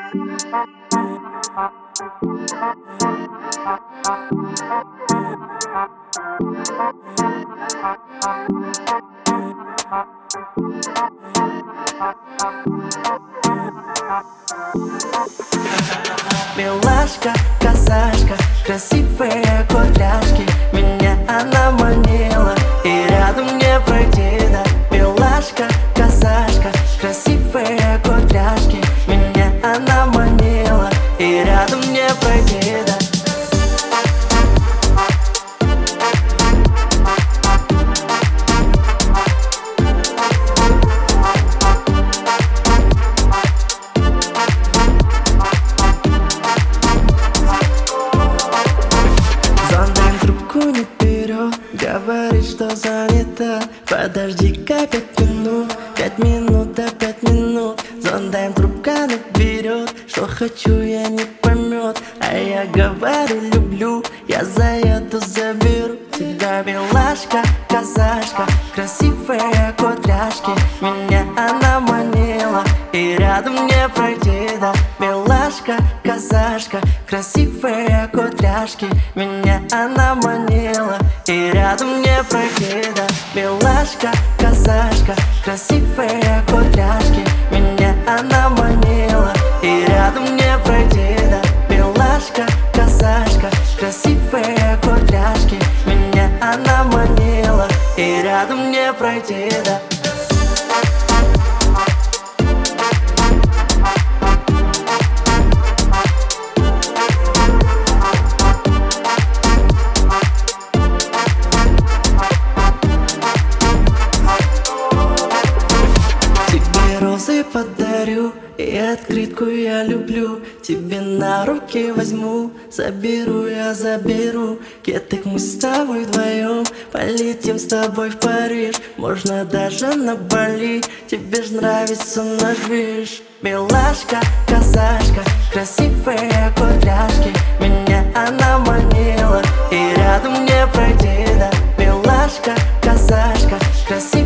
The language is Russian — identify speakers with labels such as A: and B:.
A: Милашка, казашка, красивые кудряшки, меня она манила, и рядом не пройти, да. Милашка, казашка, красивые кудряшки, меня она манила, и рядом не пройти, да. Не берет, говорит, что занята. Подожди-ка 5 минут, 5 минут, да 5 минут. Зондаем, трубка не берет, что хочу, я не поймет. А я говорю, люблю, я заеду, заберу тебя. Милашка, казашка, красивые кудряшки, меня она манила, и рядом не пройти, да. Милашка, казашка, красивые кудряшки, меня она манила, и рядом не пройти, да. Милашка, казашка, красивые кудряшки, меня она манила, и рядом не пройти, да. Милашка, казашка, красивые кудряшки, меня она манила, и рядом не пройти, да. Розы подарю, и открытку я люблю. Тебе на руки возьму, заберу, я заберу. Кеток мы с тобой вдвоем полетим с тобой в Париж. Можно даже на Бали, тебе ж нравится наш движ. Милашка, казашка, красивые кудряшки, меня она манила, и рядом не пройти, да. Милашка, казашка, красивая